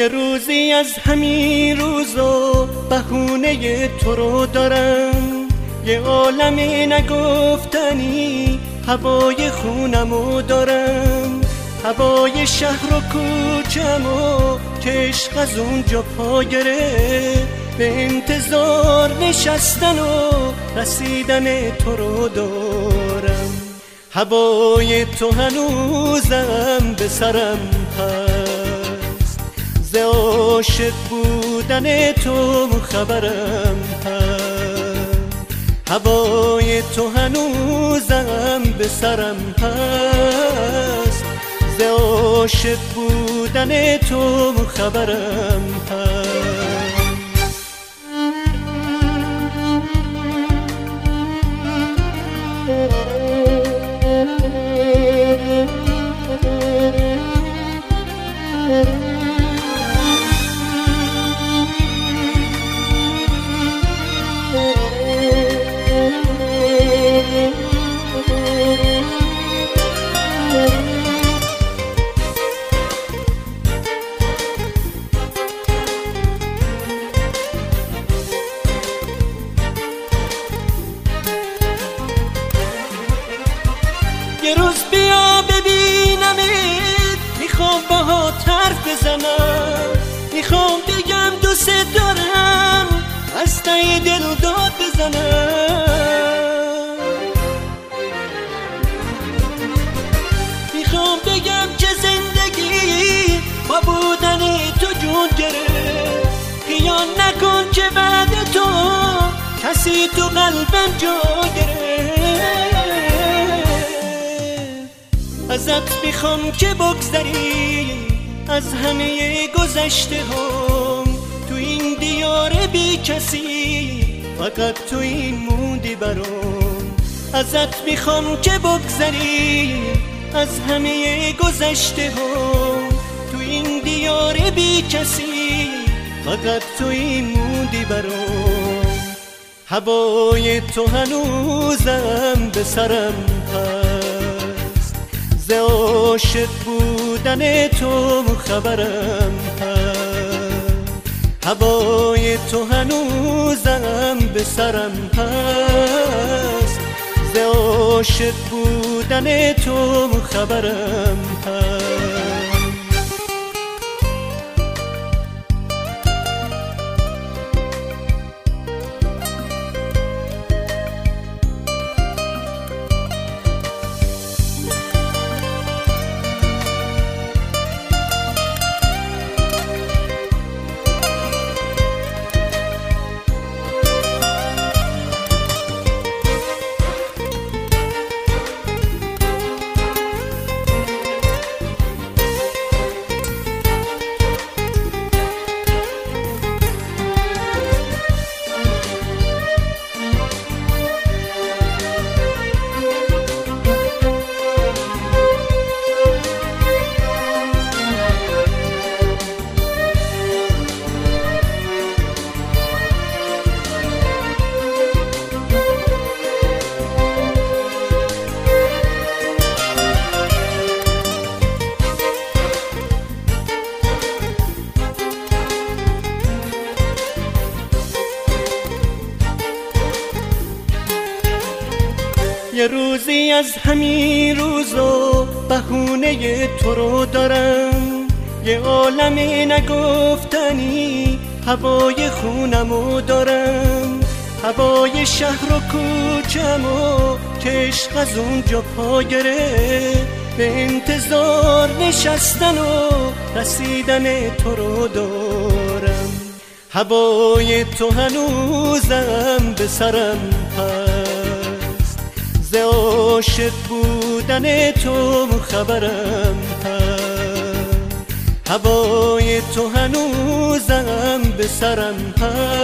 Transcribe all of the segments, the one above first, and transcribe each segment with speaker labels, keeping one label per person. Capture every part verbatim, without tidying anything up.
Speaker 1: یه روزی از همین روزا بهونه تو رو دارم، یه عالمی نگفتنی هوای خونمو دارم، هوای شهر و کوچمو که عشق از اونجا پا گرفت، به انتظار نشستن و رسیدن تو رو دارم. هوای تو هنوزم به سرم هست، ز عاشق بودن تو خبرم هست. هوای تو هنوزم به سرم هست، ز عاشق بودن تو خبرم هست. یه روز بیا ببینمت، میخوام باهات حرف بزنم، میخوام بگم دوست دارم، از ته دل داد بزنم. میخوام بگم که زندگی با بودن تو جون گرفت، خیال نکن که بعد تو کسی تو قلبم جا گرفت. ازت میخوام که بگذری از همه گذشته هم، تو این دیار بی کسی فقط تو این موندی برام. ازت میخوام که بگذری از همه گذشته هم، تو این دیار بی کسی فقط تو این موندی برام. هوای تو هنوزم به سرم هست، ز عاشق بودن تو خبرم هست. هوای تو هنوزم به سرم هست، ز عاشق بودن تو خبرم هست. یه روزی از همین روزا بهونه تو رو دارم، یه عالمی نگفتنی هوای خونمو دارم، هوای شهر و کوچمو که عشق از اونجا پا گرفت، به انتظار نشستن و رسیدن تو رو دارم. هوای تو هنوزم به سرم هست، ز عاشق بودن تو خبرم هست. هوای تو هنوزم به سرم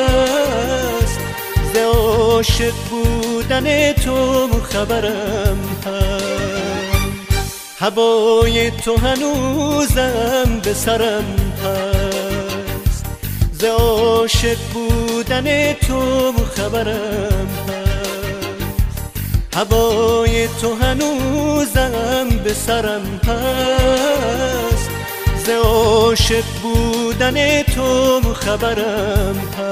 Speaker 1: هست، ز عاشق بودن تو خبرم هست. هوای تو هنوزم به سرم هست، ز عاشق بودن تو خبرم هست. هوای تو هنوزم به سرم هست، ز عاشق بودن تو خبرم هست.